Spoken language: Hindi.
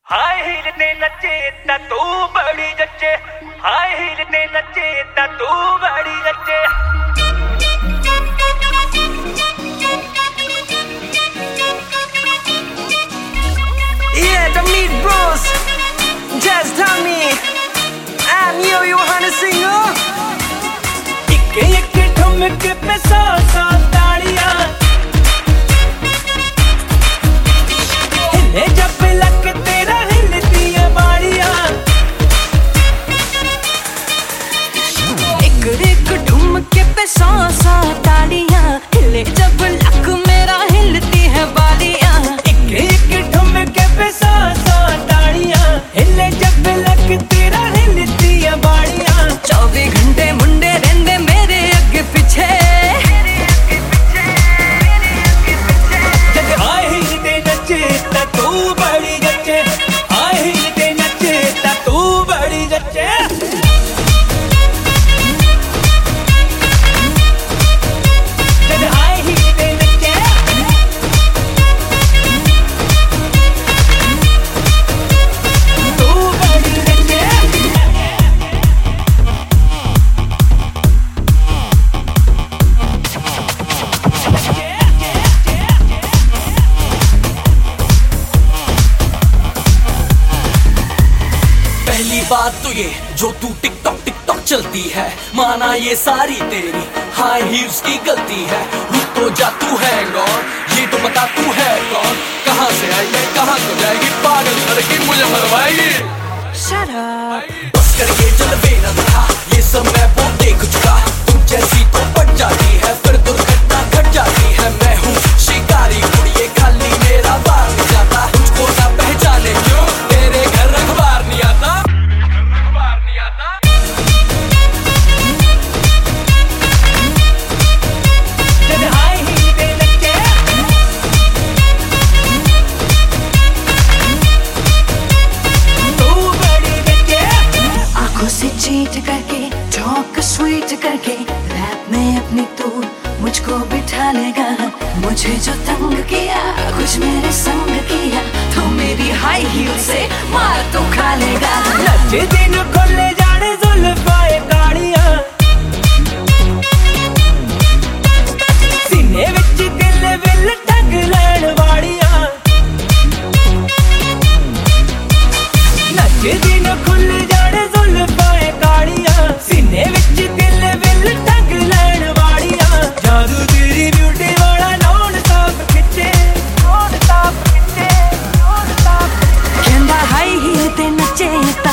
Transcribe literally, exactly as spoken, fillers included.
हाय हील ने नचे ता तू बड़ी जच्चे, हाय हील ने नचे ता तू बड़ी जच्चे। Yeah, the Meat Bros, Just Tommy, I'm Yo Yo Hana Singer. एक एक ठुमके पे सौ सौ ताड़ियां, हिले जब लक तेरा हिलती है बाड़ियां। एक एक ठुमके पे सौ सौ ताड़ियां, हिले जब लक मेरा हिलती है बालियां। एक एक ठुमके पे सौ सौ ताड़ियां, हिले जब लक तेरा हिलती है बाड़ियां। चौबीस घंटे मुंडे रहंदे मेरे अगे पीछे, हाय हील ने नचे ता तू बड़ी जच्चे, हाय हील ने नचे ता तू बड़ी जच्चे। हाय हील ने नचे तू बड़ी जच्चे। पहली बात तो ये जो तू टिकटॉक टिकटॉक चलती है, माना ये सारी तेरी हाई हील्स की गलती है। रुक तो जा, तू है कौन, ये तो बता तू है कौन। कहाँ से आई है, कहाँ को जाएगी, पागल लड़की मुझे मरवाएगी। Shut up. बस करके जलवे न दिखा, ये सब मैं वो देख चुका। तुम जैसी तो पट जाती है, फिर दुर्घटना घट जाती है। मैं हूँ शिकारी उड़िए, खाली मेरा बार नहीं जाता। तुझको ना पहचाने क्यों, तेरे घर अखबार नहीं आता। अखबार नहीं आता। हाय हील ने नचे तू बड़ी जच्चे। आंखों से चीट करके, टॉक स्वीट करके, रैप में अपनी तू मुझको बिठा लेगा। मुझे जो तंग किया, कुछ मेरे संग किया, तो मेरी हाई हील से मार तो खा लेगा। नचे दिन खोले जाने जुल्फाए कालियां, सीने विच दिल विल ठग लैण वालियां। नचे दिन खुल जाने जुल्फाए कालियां, सीने विच दिल विल ठग लैण वालियां। जादू तेरी ब्यूटी वाला नॉन स्टॉप खिच्चे, नॉन स्टॉप खिच्चे, नॉन स्टॉप। कहंदा हाई हील ते नचे